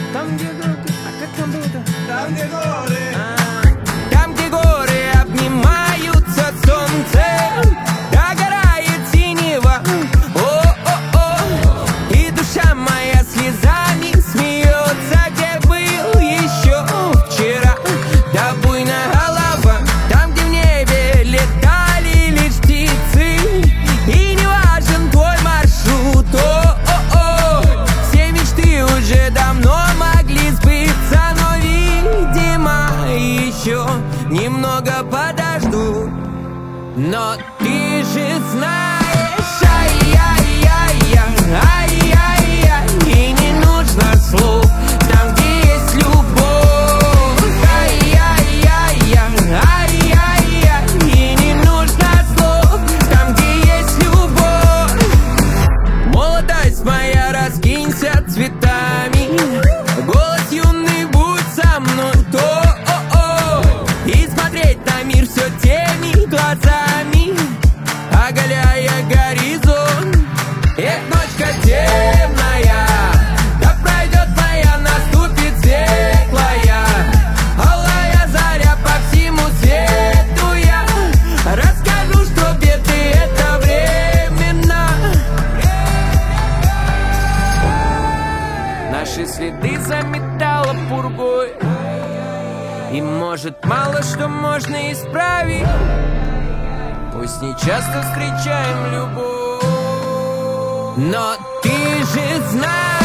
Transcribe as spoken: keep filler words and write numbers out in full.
Там, где горы. А как там было-то? Там, где горы. А, там, где горы обнимаются солнцем, догорает синева. О-о-о. И душа моя слезами смеется, где был еще вчера. Да буйная голова. Там, где в небе летали лишь птицы, и не важен твой маршрут. О-о-о. Все мечты уже давно могли сбыться, но, видимо, еще немного подожду. Но ты же знаешь, ай-яй-яй-яй, ай-яй-яй, и не нужно слов там, где есть любовь. Ай-яй-яй-яй, ай-яй-яй, и не нужно слов там, где есть любовь. Молодость моя, раскинься цветами, голос юный, будь со мной, то о-о. И смотреть на мир все теми глазами, оголяя горизонт. Эх, ночка темная, да пройдет моя, наступит светлая, алая заря по всему свету. Я расскажу, что беды это временно. Наши следы заметало пургой, и может мало что можно исправить. Пусть не часто встречаем любовь, но ты же знаешь.